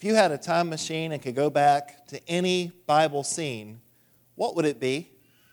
If you had a time machine and could go back to any Bible scene, what would it be?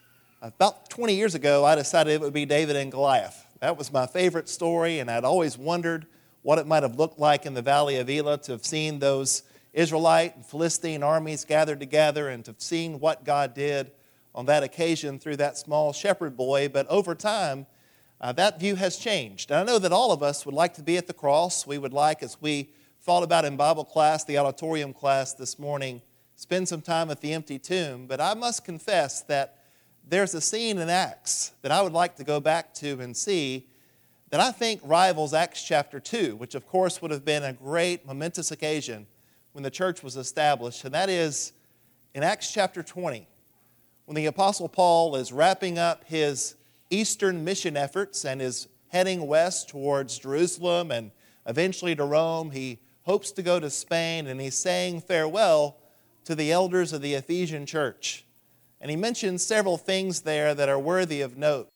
About 20 years ago, I decided it would be David and Goliath. That was my favorite story, and I'd always wondered what it might have looked like in the Valley of Elah to have seen those Israelite and Philistine armies gathered together and to have seen what God did on that occasion through that small shepherd boy. But over time, that view has changed. And I know that all of us would like to be at the cross. We would like, as we thought about in Bible class, the auditorium class this morning, spend some time at the empty tomb. But I must confess that there's a scene in Acts that I would like to go back to and see that I think rivals Acts chapter 2, which of course would have been a great momentous occasion when the church was established. And that is in Acts chapter 20, when the Apostle Paul is wrapping up his Eastern mission efforts and is heading west towards Jerusalem and eventually to Rome. He hopes to go to Spain, and he's saying farewell to the elders of the Ephesian church. And he mentions several things there that are worthy of note.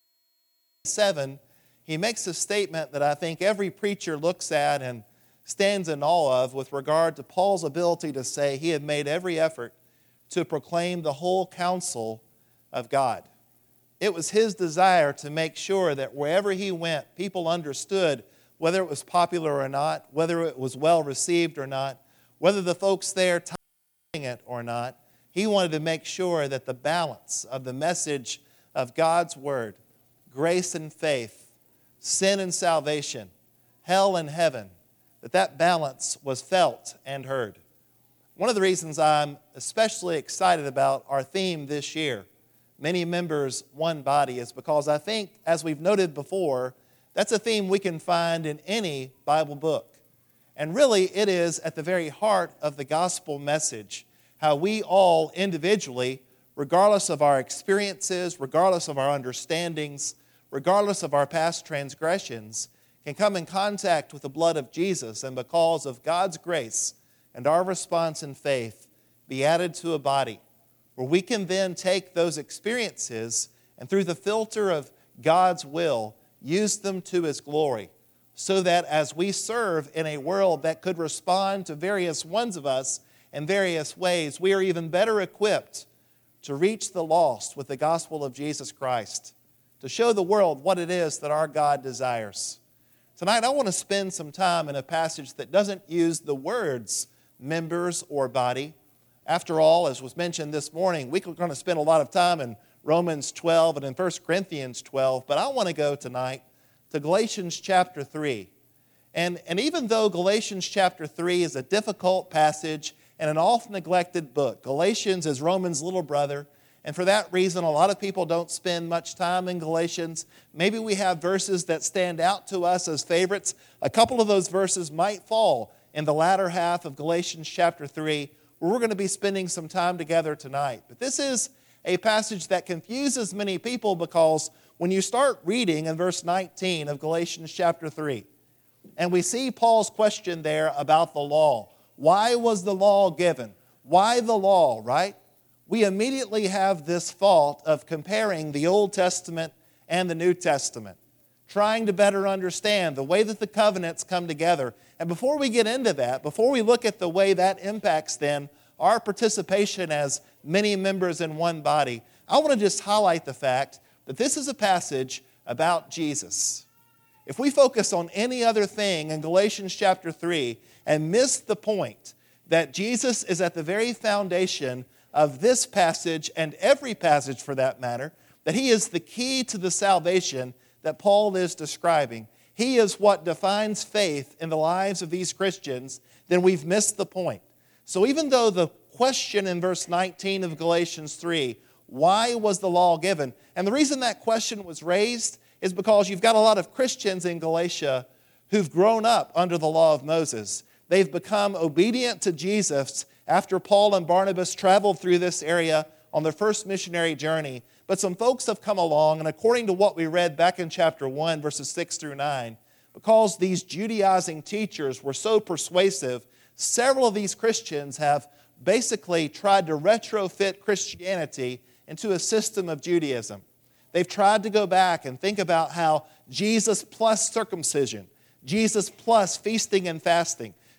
7, he makes a statement that I think every preacher looks at and stands in awe of with regard to Paul's ability to say he had made every effort to proclaim the whole counsel of God. It was his desire to make sure that wherever he went, people understood whether it was popular or not, whether it was well received or not, whether the folks there taught it or not. He wanted to make sure that the balance of the message of God's Word, grace and faith, sin and salvation, hell and heaven, that balance was felt and heard. One of the reasons I'm especially excited about our theme this year, many members, one body, is because I think, as we've noted before, that's a theme we can find in any Bible book. And really, it is at the very heart of the gospel message, how we all individually, regardless of our experiences, regardless of our understandings, regardless of our past transgressions, can come in contact with the blood of Jesus, and because of God's grace and our response in faith, be added to a body where we can then take those experiences and through the filter of God's will, use them to His glory, so that as we serve in a world that could respond to various ones of us in various ways, we are even better equipped to reach the lost with the gospel of Jesus Christ, to show the world what it is that our God desires. Tonight, I want to spend some time in a passage that doesn't use the words members or body. After all, as was mentioned this morning, we're going to spend a lot of time in Romans 12 and in 1 Corinthians 12, but I want to go tonight to Galatians chapter 3. And even though Galatians chapter 3 is a difficult passage and an oft-neglected book, Galatians is Romans' little brother, and for that reason, a lot of people don't spend much time in Galatians. Maybe we have verses that stand out to us as favorites. A couple of those verses might fall in the latter half of Galatians chapter 3, where we're going to be spending some time together tonight. But this is a passage that confuses many people because when you start reading in verse 19 of Galatians chapter 3, and we see Paul's question there about the law. Why was the law given? Why the law, right? We immediately have this fault of comparing the Old Testament and the New Testament, trying to better understand the way that the covenants come together. And before we get into that, before we look at the way that impacts then our participation as many members in one body, I want to just highlight the fact that this is a passage about Jesus. If we focus on any other thing in Galatians chapter 3 and miss the point that Jesus is at the very foundation of this passage and every passage for that matter, that He is the key to the salvation that Paul is describing, He is what defines faith in the lives of these Christians, then we've missed the point. So even though the question in verse 19 of Galatians 3, why was the law given? And the reason that question was raised is because you've got a lot of Christians in Galatia who've grown up under the law of Moses. They've become obedient to Jesus after Paul and Barnabas traveled through this area on their first missionary journey. But some folks have come along, and according to what we read back in chapter 1, verses 6 through 9, because these Judaizing teachers were so persuasive, several of these Christians have basically tried to retrofit Christianity into a system of Judaism. They've tried to go back and think about how Jesus plus circumcision, Jesus plus feasting and fasting,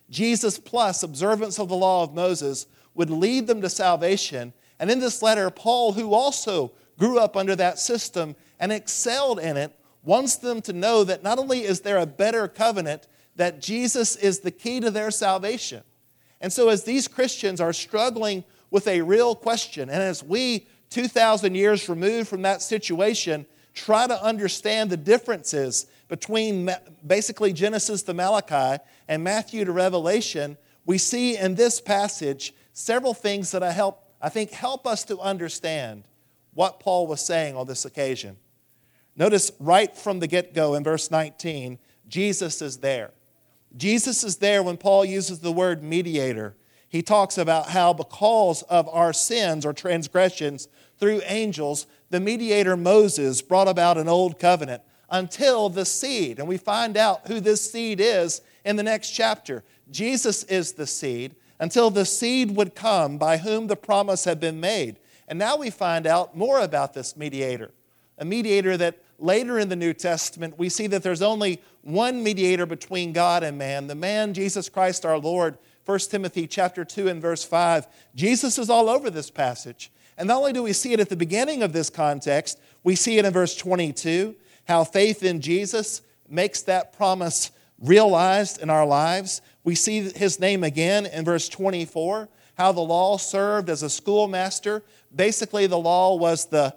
Jesus plus observance of the law of Moses would lead them to salvation. And in this letter, Paul, who also grew up under that system and excelled in it, wants them to know that not only is there a better covenant, that Jesus is the key to their salvation. And so as these Christians are struggling with a real question, and as we, 2,000 years removed from that situation, try to understand the differences between basically Genesis to Malachi and Matthew to Revelation, we see in this passage several things that I think help us to understand what Paul was saying on this occasion. Notice right from the get-go in verse 19, Jesus is there. Jesus is there when Paul uses the word mediator. He talks about how because of our sins or transgressions through angels, the mediator Moses brought about an old covenant until the seed. And we find out who this seed is in the next chapter. Jesus is the seed until the seed would come by whom the promise had been made. And now we find out more about this mediator, a mediator that later in the New Testament we see that there's only one mediator between God and man, the man Jesus Christ our Lord. 1 Timothy chapter 2 and verse 5. Jesus is all over this passage. And not only do we see it at the beginning of this context, we see it in verse 22, how faith in Jesus makes that promise realized in our lives. We see his name again in verse 24, how the law served as a schoolmaster. Basically, the law was the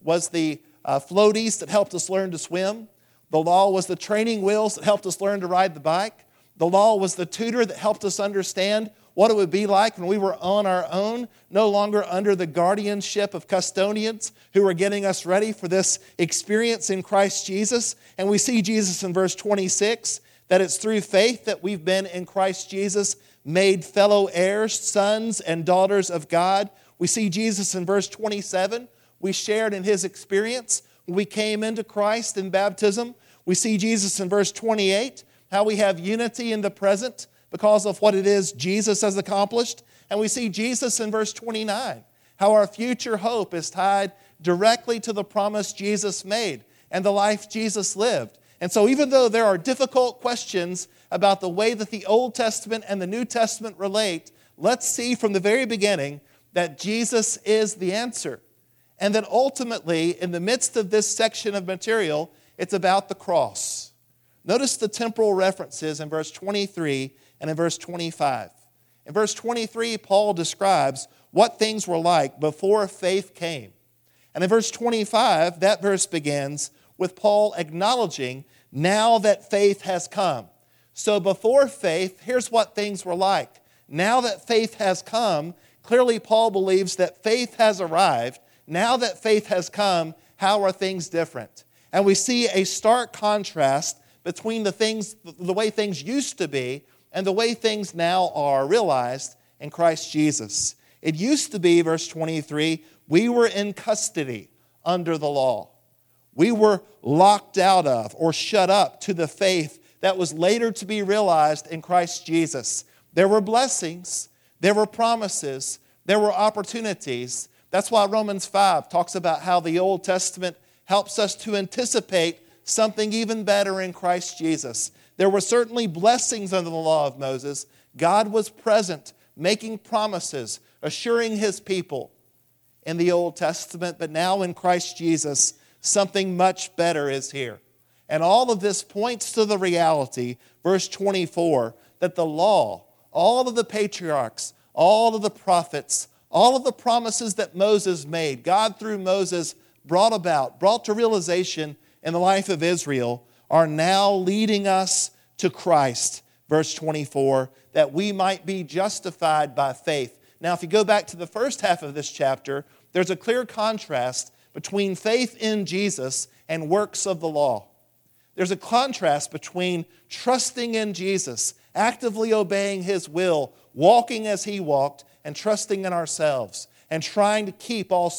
floaties that helped us learn to swim. The law was the training wheels that helped us learn to ride the bike. The law was the tutor that helped us understand what it would be like when we were on our own, no longer under the guardianship of custodians who were getting us ready for this experience in Christ Jesus. And we see Jesus in verse 26, that it's through faith that we've been in Christ Jesus, made fellow heirs, sons and daughters of God. We see Jesus in verse 27. We shared in his experience when we came into Christ in baptism. We see Jesus in verse 28, how we have unity in the present because of what it is Jesus has accomplished. And we see Jesus in verse 29, how our future hope is tied directly to the promise Jesus made and the life Jesus lived. And so even though there are difficult questions about the way that the Old Testament and the New Testament relate, let's see from the very beginning that Jesus is the answer. And that ultimately, in the midst of this section of material, it's about the cross. Notice the temporal references in verse 23 and in verse 25. In verse 23, Paul describes what things were like before faith came. And in verse 25, that verse begins with Paul acknowledging now that faith has come. So before faith, here's what things were like. Now that faith has come, clearly Paul believes that faith has arrived. Now that faith has come, how are things different? And we see a stark contrast between the way things used to be and the way things now are realized in Christ Jesus. It used to be, verse 23, we were in custody under the law. We were locked out of or shut up to the faith that was later to be realized in Christ Jesus. There were blessings, there were promises, there were opportunities. That's why Romans 5 talks about how the Old Testament helps us to anticipate something even better in Christ Jesus. There were certainly blessings under the law of Moses. God was present, making promises, assuring his people in the Old Testament, but now in Christ Jesus, something much better is here. And all of this points to the reality, verse 24, that the law, all of the patriarchs, all of the prophets, all of the promises that Moses made, God through Moses brought to realization in the life of Israel, are now leading us to Christ, verse 24, that we might be justified by faith. Now, if you go back to the first half of this chapter, there's a clear contrast between faith in Jesus and works of the law. There's a contrast between trusting in Jesus, actively obeying his will, walking as he walked, and trusting in ourselves, and trying to keep all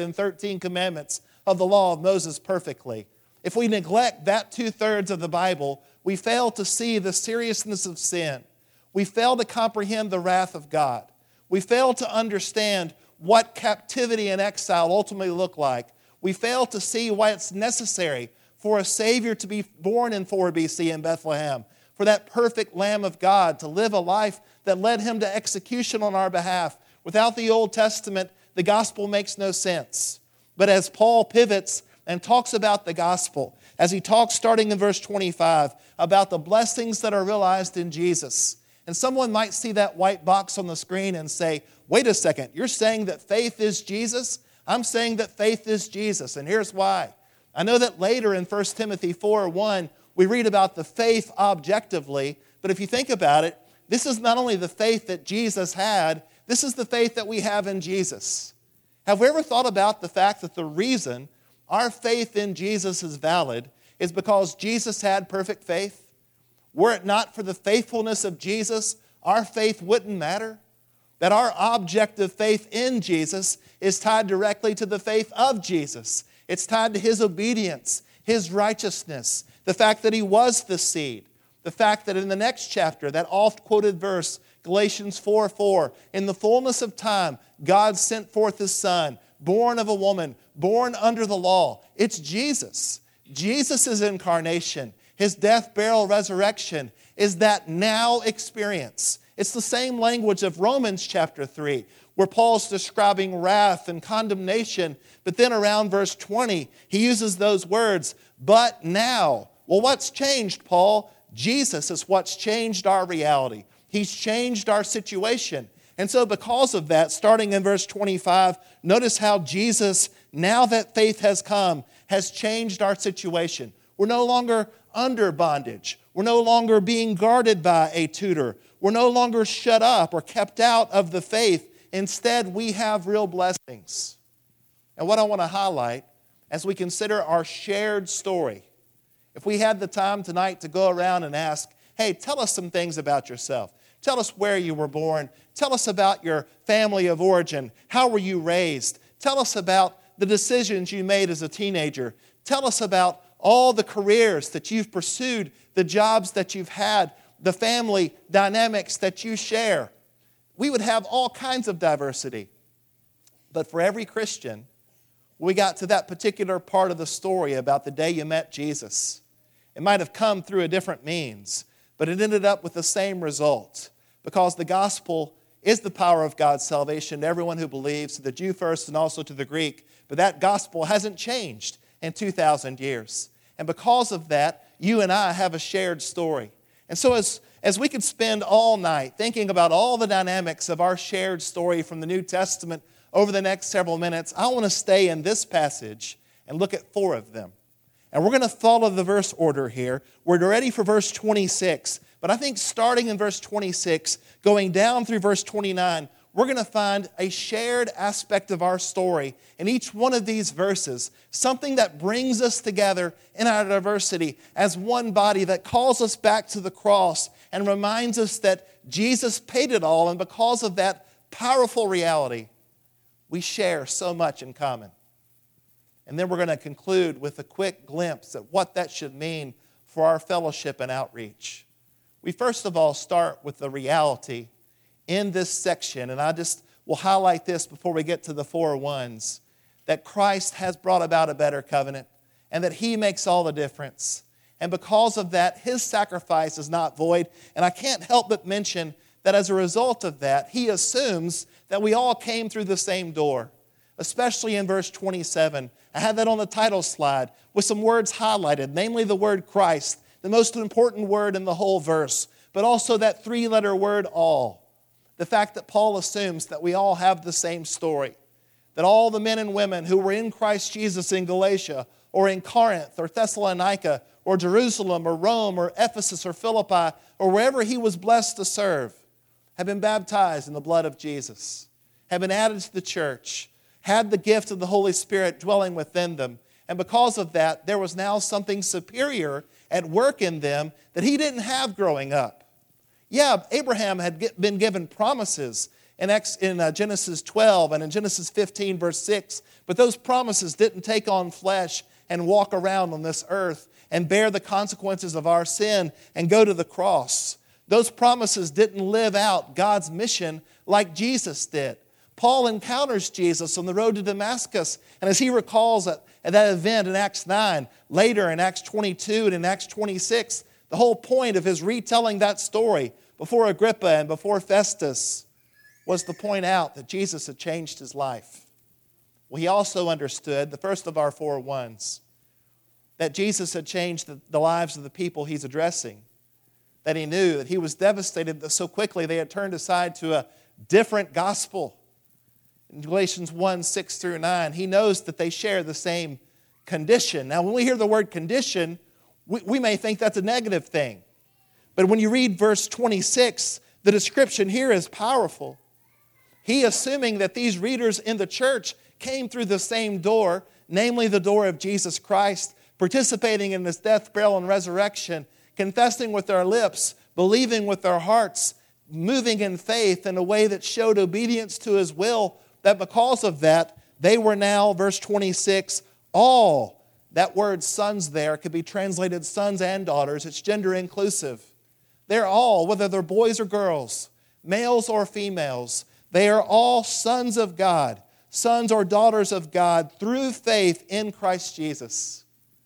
613 commandments of the law of Moses perfectly. If we neglect that 2/3 of the Bible, we fail to see the seriousness of sin. We fail to comprehend the wrath of God. We fail to understand what captivity and exile ultimately look like. We fail to see why it's necessary for a Savior to be born in 4 BC in Bethlehem, for that perfect Lamb of God to live a life that led him to execution on our behalf. Without the Old Testament, the gospel makes no sense. But as Paul pivots and talks about the gospel, as he talks starting in verse 25 about the blessings that are realized in Jesus, and someone might see that white box on the screen and say, wait a second, you're saying that faith is Jesus? I'm saying that faith is Jesus, and here's why. I know that later in 1 Timothy 4:1, we read about the faith objectively, but if you think about it, this is not only the faith that Jesus had, this is the faith that we have in Jesus. Have we ever thought about the fact that the reason our faith in Jesus is valid is because Jesus had perfect faith? Were it not for the faithfulness of Jesus, our faith wouldn't matter. That our objective faith in Jesus is tied directly to the faith of Jesus. It's tied to His obedience, His righteousness, the fact that He was the seed, the fact that in the next chapter, that oft-quoted verse, Galatians 4:4, in the fullness of time, God sent forth His Son, born of a woman, born under the law. It's Jesus. Jesus' incarnation, His death, burial, resurrection is that now experience. It's the same language of Romans chapter 3, where Paul's describing wrath and condemnation, but then around verse 20, he uses those words, but now. Well, what's changed, Paul? Jesus is what's changed our reality. He's changed our situation. And so because of that, starting in verse 25, notice how Jesus, now that faith has come, has changed our situation. We're no longer under bondage. We're no longer being guarded by a tutor. We're no longer shut up or kept out of the faith. Instead, we have real blessings. And what I want to highlight as we consider our shared story, if we had the time tonight to go around and ask, hey, tell us some things about yourself. Tell us where you were born. Tell us about your family of origin. How were you raised? Tell us about the decisions you made as a teenager. Tell us about all the careers that you've pursued, the jobs that you've had, the family dynamics that you share. We would have all kinds of diversity. But for every Christian, we got to that particular part of the story about the day you met Jesus. It might have come through a different means, but it ended up with the same result because the gospel is the power of God's salvation to everyone who believes, to the Jew first and also to the Greek. But that gospel hasn't changed in 2,000 years. And because of that, you and I have a shared story. And so as we could spend all night thinking about all the dynamics of our shared story from the New Testament over the next several minutes, I want to stay in this passage and look at 4 of them. And we're going to follow the verse order here. We're ready for verse 26. But I think starting in verse 26, going down through verse 29, we're going to find a shared aspect of our story in each one of these verses, something that brings us together in our diversity as one body, that calls us back to the cross and reminds us that Jesus paid it all, and because of that powerful reality, we share so much in common. And then we're going to conclude with a quick glimpse at what that should mean for our fellowship and outreach. We first of all start with the reality in this section, and I just will highlight this before we get to the 4 ones, that Christ has brought about a better covenant and that He makes all the difference. And because of that, His sacrifice is not void. And I can't help but mention that as a result of that, He assumes that we all came through the same door, especially in verse 27. I had that on the title slide with some words highlighted, namely the word Christ, the most important word in the whole verse, but also that 3-letter word all. The fact that Paul assumes that we all have the same story, that all the men and women who were in Christ Jesus in Galatia or in Corinth or Thessalonica or Jerusalem or Rome or Ephesus or Philippi or wherever he was blessed to serve have been baptized in the blood of Jesus, have been added to the church, had the gift of the Holy Spirit dwelling within them. And because of that, there was now something superior at work in them that he didn't have growing up. Yeah, Abraham had been given promises in Genesis 12 and in Genesis 15, verse 6, but those promises didn't take on flesh and walk around on this earth and bear the consequences of our sin and go to the cross. Those promises didn't live out God's mission like Jesus did. Paul encounters Jesus on the road to Damascus, and as he recalls at that event in Acts 9, later in Acts 22 and in Acts 26, The whole point of his retelling that story before Agrippa and before Festus was to point out that Jesus had changed his life. Well, he also understood, the first of our four ones, that Jesus had changed the lives of the people he's addressing. That he knew that he was devastated that so quickly they had turned aside to a different gospel. In Galatians 1, 6 through 9, he knows that they share the same condition. Now, when we hear the word condition, we may think that's a negative thing. But when you read verse 26, the description here is powerful. He, assuming that these readers in the church came through the same door, namely the door of Jesus Christ, participating in his death, burial, and resurrection, confessing with their lips, believing with their hearts, moving in faith in a way that showed obedience to his will, that because of that, they were now, verse 26, all. That word sons there could be translated sons and daughters. It's gender inclusive. They're all, whether they're boys or girls, males or females, they are all sons of God, sons or daughters of God through faith in Christ Jesus.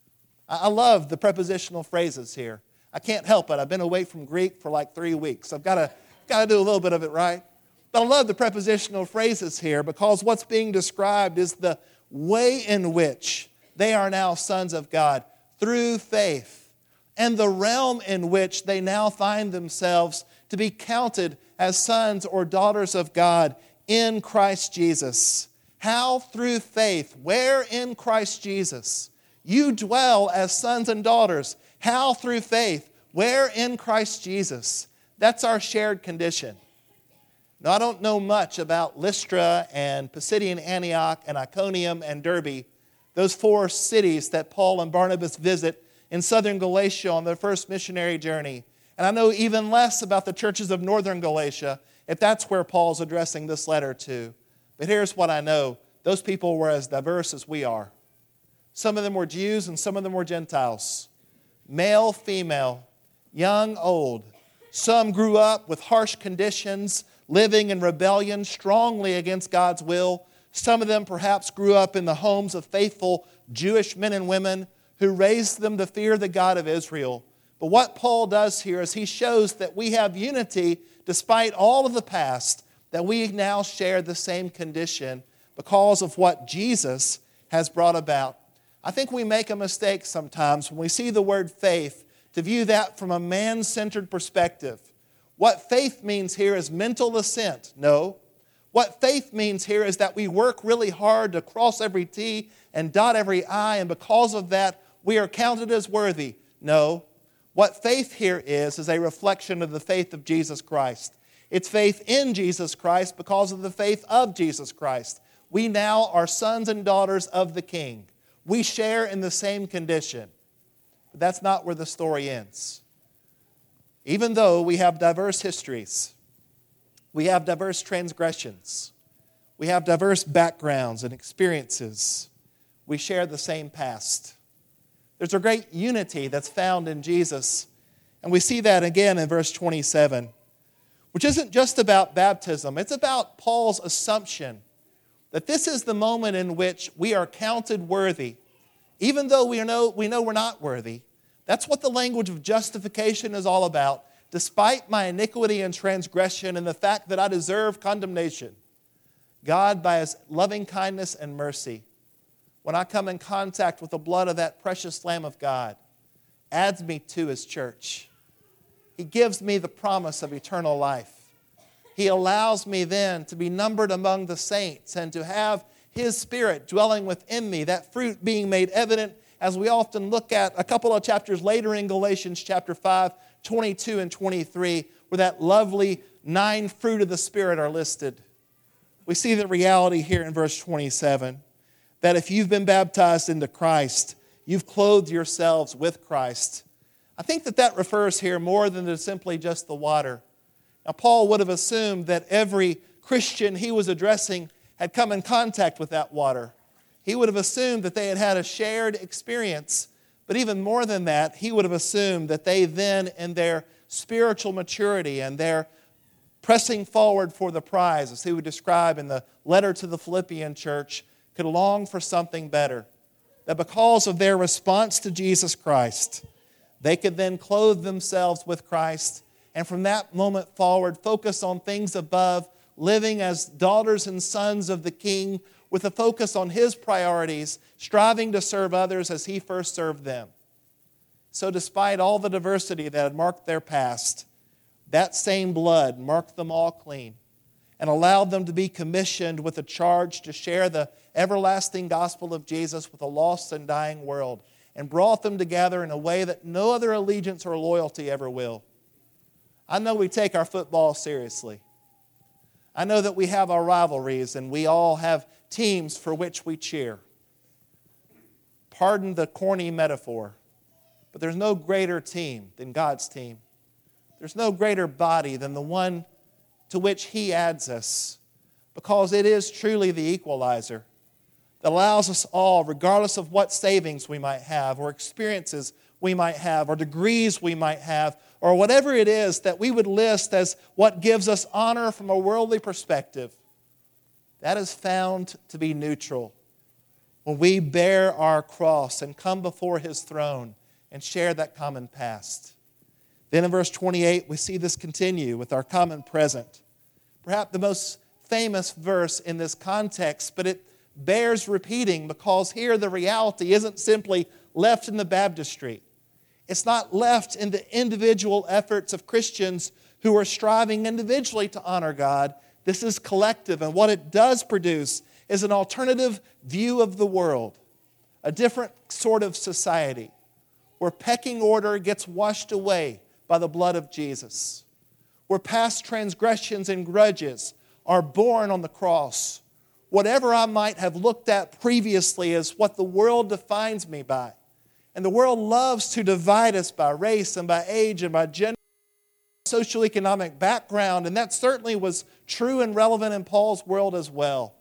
I love the prepositional phrases here. I can't help it. I've been away from Greek for like 3 weeks. I've got to do a little bit of it right. But I love the prepositional phrases here because what's being described is the way in which they are now sons of God through faith, and the realm in which they now find themselves to be counted as sons or daughters of God in Christ Jesus. How? Through faith. Where? In Christ Jesus. You dwell as sons and daughters. How? Through faith. Where? In Christ Jesus. That's our shared condition. Now, I don't know much about Lystra and Pisidian Antioch and Iconium and Derbe, those 4 cities that Paul and Barnabas visit in southern Galatia on their first missionary journey. And I know even less about the churches of northern Galatia, if that's where Paul's addressing this letter to. But here's what I know. Those people were as diverse as we are. Some of them were Jews and some of them were Gentiles. Male, female, young, old. Some grew up with harsh conditions, living in rebellion strongly against God's will. Some of them perhaps grew up in the homes of faithful Jewish men and women who raised them to fear the God of Israel. But what Paul does here is he shows that we have unity despite all of the past, that we now share the same condition because of what Jesus has brought about. I think we make a mistake sometimes when we see the word faith to view that from a man-centered perspective. What faith means here is mental assent. No. What faith means here is that we work really hard to cross every T and dot every I, and because of that, we are counted as worthy. No. What faith here is a reflection of the faith of Jesus Christ. It's faith in Jesus Christ because of the faith of Jesus Christ. We now are sons and daughters of the King. We share in the same condition. But that's not where the story ends. Even though we have diverse histories, we have diverse transgressions, we have diverse backgrounds and experiences, we share the same past. There's a great unity that's found in Jesus, and we see that again in verse 27, which isn't just about baptism. It's about Paul's assumption that this is the moment in which we are counted worthy, even though we know we're not worthy. That's what the language of justification is all about. Despite my iniquity and transgression and the fact that I deserve condemnation, God, by His loving kindness and mercy, when I come in contact with the blood of that precious Lamb of God, adds me to His church. He gives me the promise of eternal life. He allows me then to be numbered among the saints and to have His Spirit dwelling within me, that fruit being made evident as we often look at a couple of chapters later in Galatians chapter 5, 22 and 23, where that lovely 9 fruit of the Spirit are listed. We see the reality here in verse 27, that if you've been baptized into Christ, you've clothed yourselves with Christ. I think that refers here more than to simply just the water. Now, Paul would have assumed that every Christian he was addressing had come in contact with that water. He would have assumed that they had had a shared experience. But even more than that, he would have assumed that they then, in their spiritual maturity and their pressing forward for the prize, as he would describe in the letter to the Philippian church, could long for something better. That because of their response to Jesus Christ, They could then clothe themselves with Christ, and from that moment forward, focus on things above, living as daughters and sons of the King with a focus on His priorities, striving to serve others as He first served them. So despite all the diversity that had marked their past, that same blood marked them all clean and allowed them to be commissioned with a charge to share the everlasting gospel of Jesus with a lost and dying world, and brought them together in a way that no other allegiance or loyalty ever will. I know we take our football seriously. I know that we have our rivalries and we all have teams for which we cheer. Pardon the corny metaphor, but there's no greater team than God's team. There's no greater body than the one to which He adds us, because it is truly the equalizer that allows us all, regardless of what savings we might have or experiences we might have or degrees we might have or whatever it is that we would list as what gives us honor from a worldly perspective, that is found to be neutral when we bear our cross and come before His throne and share that common past. Then in verse 28, we see this continue with our common present. Perhaps the most famous verse in this context, but it bears repeating because here the reality isn't simply left in the baptistry. It's not left in the individual efforts of Christians who are striving individually to honor God. This is collective, and what it does produce is an alternative view of the world, a different sort of society where pecking order gets washed away by the blood of Jesus, where past transgressions and grudges are borne on the cross. Whatever I might have looked at previously as what the world defines me by. And the world loves to divide us by race and by age and by gender, socioeconomic background, and that certainly was true and relevant in Paul's world as well.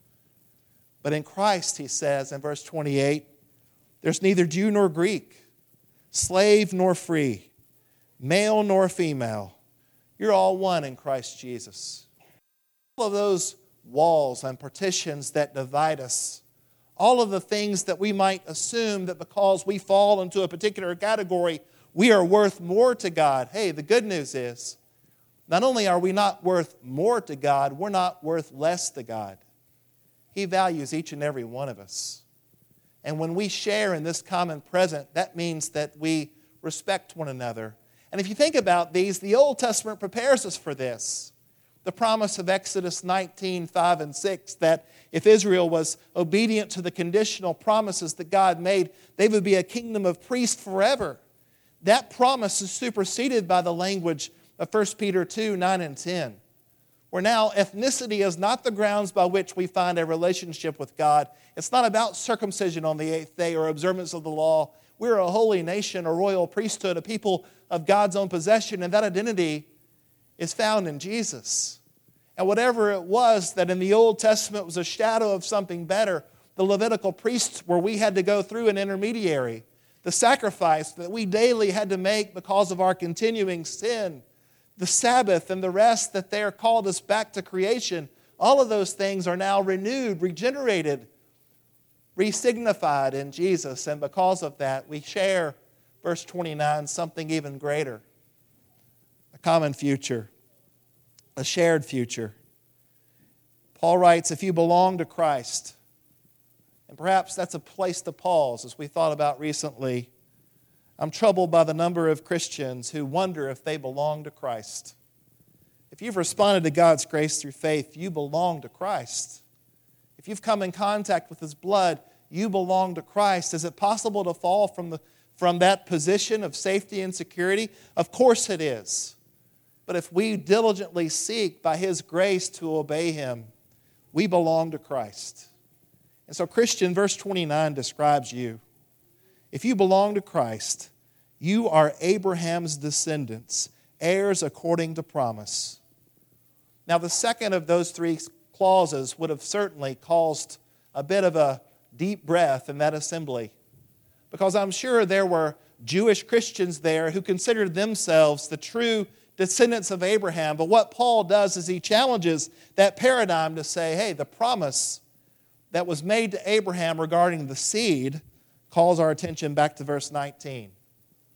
But in Christ, he says in verse 28, there's neither Jew nor Greek, slave nor free, male nor female. You're all one in Christ Jesus. All of those walls and partitions that divide us, all of the things that we might assume that because we fall into a particular category, we are worth more to God. Hey, the good news is, not only are we not worth more to God, we're not worth less to God. He values each and every one of us. And when we share in this common present, that means that we respect one another. And if you think about these, the Old Testament prepares us for this. The promise of Exodus 19, 5 and 6, that if Israel was obedient to the conditional promises that God made, they would be a kingdom of priests forever. That promise is superseded by the language of 1 Peter 2, 9 and 10, where now ethnicity is not the grounds by which we find a relationship with God. It's not about circumcision on the eighth day or observance of the law. We're a holy nation, a royal priesthood, a people of God's own possession, and that identity is found in Jesus. And whatever it was that in the Old Testament was a shadow of something better, the Levitical priests, where we had to go through an intermediary, the sacrifice that we daily had to make because of our continuing sin, the Sabbath and the rest that they are called us back to creation, all of those things are now renewed, regenerated, resignified in Jesus. And because of that, we share, verse 29, something even greater. A common future, a shared future. Paul writes, if you belong to Christ, and perhaps that's a place to pause as we thought about recently, I'm troubled by the number of Christians who wonder if they belong to Christ. If you've responded to God's grace through faith, you belong to Christ. If you've come in contact with His blood, you belong to Christ. Is it possible to fall from that position of safety and security? Of course it is. But if we diligently seek by His grace to obey Him, we belong to Christ. And so Christian, verse 29 describes you. If you belong to Christ, you are Abraham's descendants, heirs according to promise. Now, the second of those three clauses would have certainly caused a bit of a deep breath in that assembly, because I'm sure there were Jewish Christians there who considered themselves the true descendants of Abraham. But what Paul does is he challenges that paradigm to say, hey, the promise that was made to Abraham regarding the seed calls our attention back to verse 19.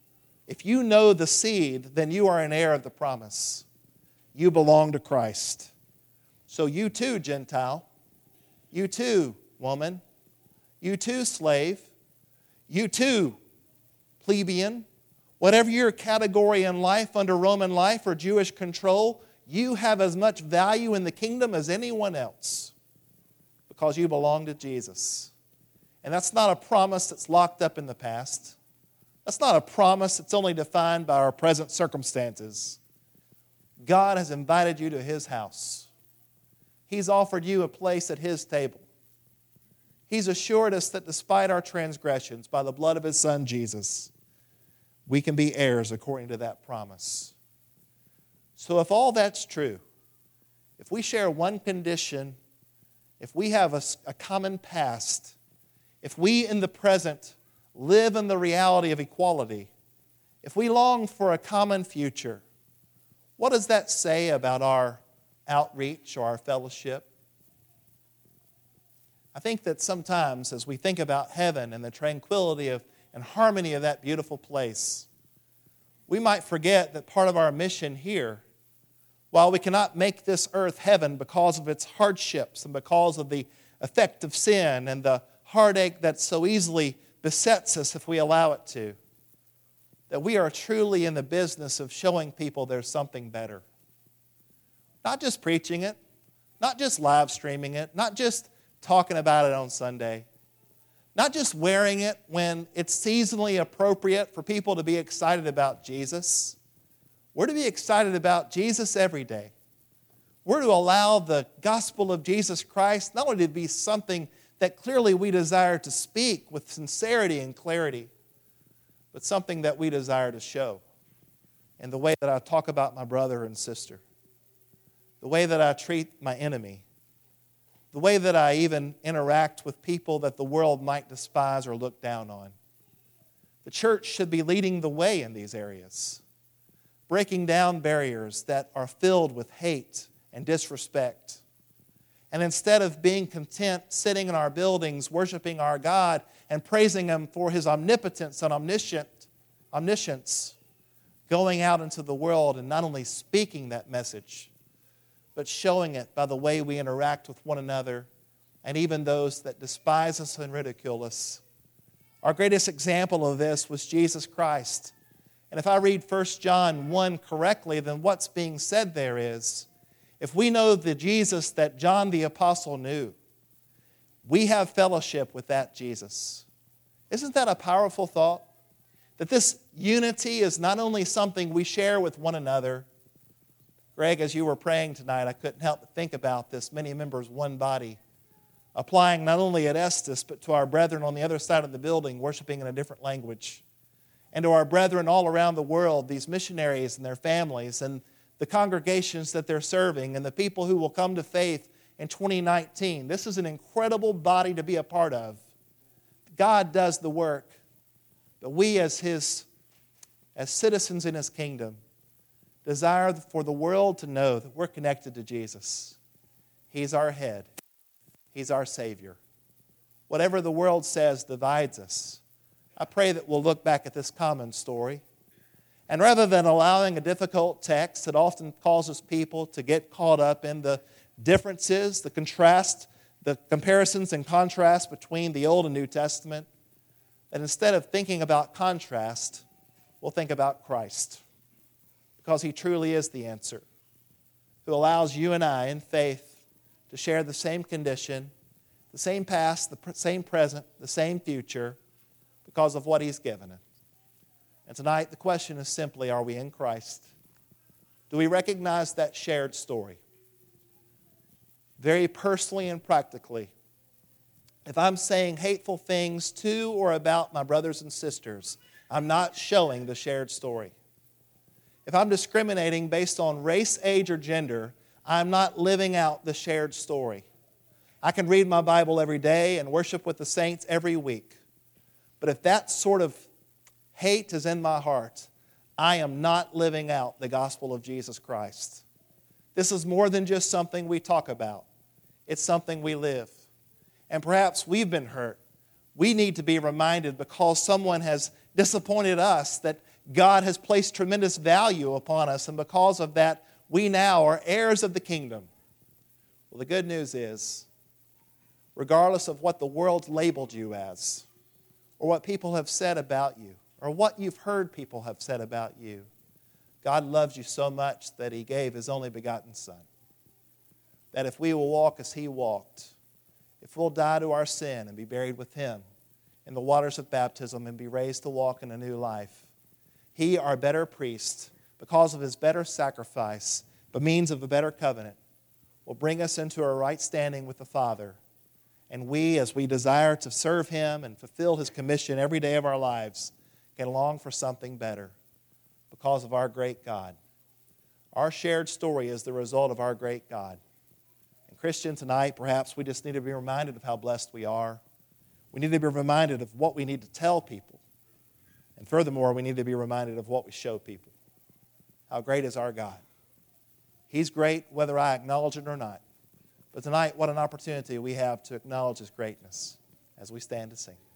If you know the seed, then you are an heir of the promise. You belong to Christ. So you too, Gentile, you too, woman, you too, slave, you too, plebeian, whatever your category in life under Roman life or Jewish control, you have as much value in the kingdom as anyone else because you belong to Jesus. And that's not a promise that's locked up in the past. That's not a promise that's only defined by our present circumstances. God has invited you to His house. He's offered you a place at His table. He's assured us that despite our transgressions, by the blood of His Son Jesus, we can be heirs according to that promise. So if all that's true, if we share one condition, if we have a common past, if we in the present live in the reality of equality, if we long for a common future, what does that say about our outreach or our fellowship? I think that sometimes as we think about heaven and the tranquility and harmony of that beautiful place, we might forget that part of our mission here, while we cannot make this earth heaven because of its hardships and because of the effect of sin and the heartache that so easily besets us if we allow it to, that we are truly in the business of showing people there's something better. Not just preaching it, not just live streaming it, not just talking about it on Sunday, not just wearing it when it's seasonally appropriate for people to be excited about Jesus. We're to be excited about Jesus every day. We're to allow the gospel of Jesus Christ not only to be something that clearly we desire to speak with sincerity and clarity, but something that we desire to show in the way that I talk about my brother and sister, the way that I treat my enemy, the way that I even interact with people that the world might despise or look down on. The church should be leading the way in these areas, breaking down barriers that are filled with hate and disrespect. And instead of being content sitting in our buildings, worshiping our God and praising Him for His omnipotence and omniscience, going out into the world and not only speaking that message, but showing it by the way we interact with one another and even those that despise us and ridicule us. Our greatest example of this was Jesus Christ. And if I read 1 John 1 correctly, then what's being said there is, if we know the Jesus that John the Apostle knew, we have fellowship with that Jesus. Isn't that a powerful thought? That this unity is not only something we share with one another. Greg, as you were praying tonight, I couldn't help but think about this. Many members, one body, applying not only at Estes, but to our brethren on the other side of the building, worshiping in a different language. And to our brethren all around the world, these missionaries and their families, and the congregations that they're serving, and the people who will come to faith in 2019. This is an incredible body to be a part of. God does the work, but we as citizens in His kingdom, desire for the world to know that we're connected to Jesus. He's our head. He's our Savior. Whatever the world says divides us. I pray that we'll look back at this common story, and rather than allowing a difficult text that often causes people to get caught up in the differences, the contrast, the comparisons and contrast between the Old and New Testament, that instead of thinking about contrast, we'll think about Christ. Because He truly is the answer, who allows you and I in faith to share the same condition, the same past, the same present, the same future, because of what He's given us. And tonight the question is simply, are we in Christ? Do we recognize that shared story? Very personally and practically, if I'm saying hateful things to or about my brothers and sisters, I'm not showing the shared story. If I'm discriminating based on race, age, or gender, I'm not living out the shared story. I can read my Bible every day and worship with the saints every week. But if that sort of hate is in my heart, I am not living out the gospel of Jesus Christ. This is more than just something we talk about. It's something we live. And perhaps we've been hurt. We need to be reminded because someone has disappointed us that God has placed tremendous value upon us, and because of that, we now are heirs of the kingdom. Well, the good news is, regardless of what the world labeled you as, or what people have said about you, or what you've heard people have said about you, God loves you so much that He gave His only begotten Son. That if we will walk as He walked, if we'll die to our sin and be buried with Him in the waters of baptism and be raised to walk in a new life, He, our better priest, because of His better sacrifice, by means of a better covenant, will bring us into a right standing with the Father. And we, as we desire to serve Him and fulfill His commission every day of our lives, can long for something better because of our great God. Our shared story is the result of our great God. And Christian, tonight, perhaps we just need to be reminded of how blessed we are. We need to be reminded of what we need to tell people. And furthermore, we need to be reminded of what we show people. How great is our God. He's great whether I acknowledge it or not. But tonight, what an opportunity we have to acknowledge His greatness as we stand to sing.